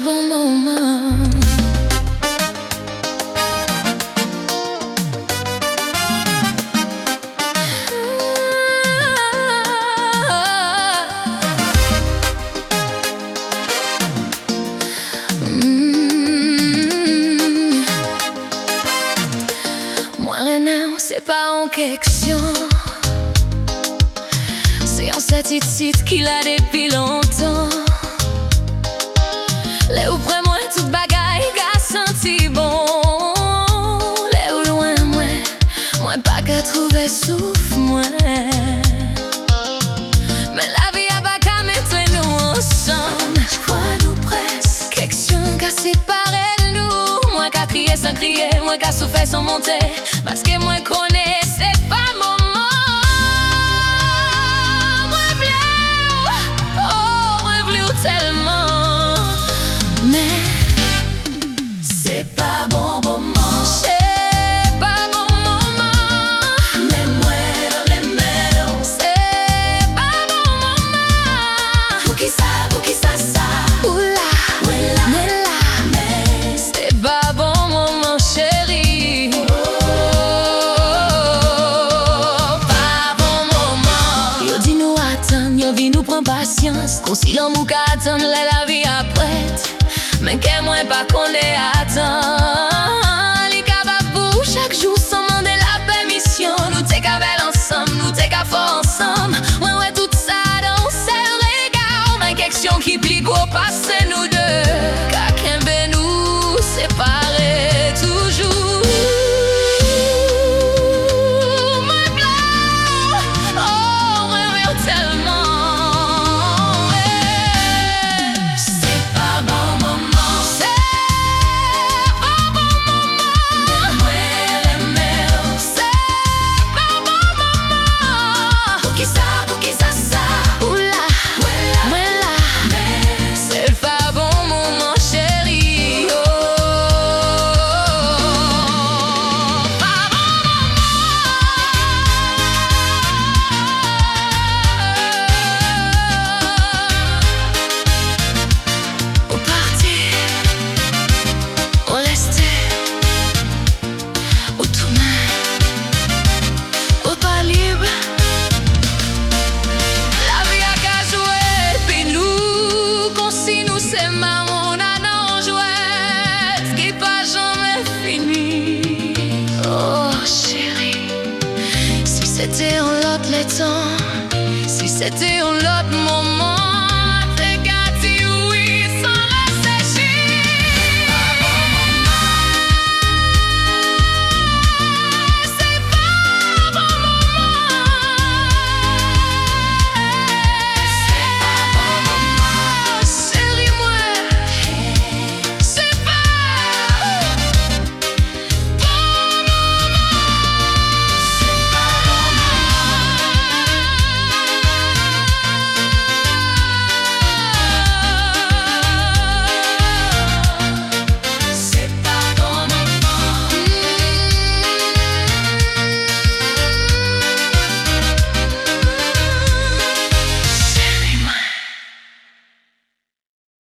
bon moment. Moi, Renan, c'est pas en question. C'est en cette titre qu'il a depuis longtemps. Les ou près moi, toute bagaille qu'a senti bon. Les ou loin, moi pas qu'à trouver souffle, moi. Mais la vie a pas qu'à mettre nous ensemble. Je crois nous presque question qu'à séparer de nous. Moi qu'à crier sans crier, moi qu'à souffler sans monter. Parce que moi connais, c'est pas moment. Tellement, mais c'est pas bon moment. C'est pas bon moment. Mais moi dans les mains, c'est pas bon moment. Pour qui ça, ça. Oula, mais là, c'est pas bon moment, chérie. Oh, pas bon moment. Yo dis nous attendre, yo vie nous prend patience. Si l'amour qu'attend, la vie apprête. Mais qu'est moi pas qu'on est attend. Les capables pour chaque jour sans demander la permission. Nous t'es qu'à belle ensemble, nous t'es qu'à fort ensemble. Ouais, tout ça dans ce regard. Ma question qui pique au passé nous deux. Qu'à qu'un nous séparer toujours. C'était en l'autre les temps, si c'était en l'autre moment.